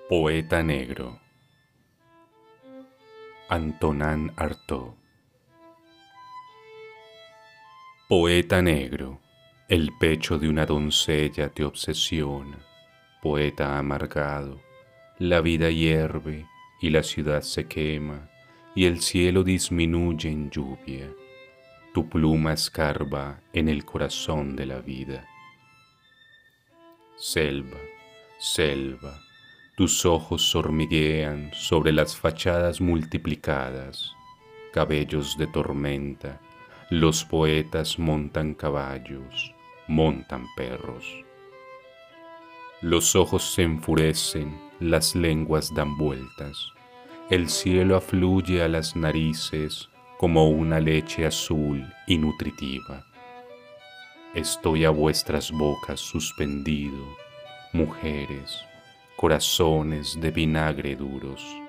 Poeta negro. Antonin Artaud. Poeta negro, el pecho de una doncella te obsesiona. Poeta amargado, la vida hierve y la ciudad se quema y el cielo disminuye en lluvia. Tu pluma escarba en el corazón de la vida. Selva, selva, tus ojos hormiguean sobre las fachadas multiplicadas, cabellos de tormenta, los poetas montan caballos, montan perros. Los ojos se enfurecen, las lenguas dan vueltas, el cielo afluye a las narices como una leche azul y nutritiva. Estoy a vuestras bocas suspendido, mujeres, corazones de vinagre duros.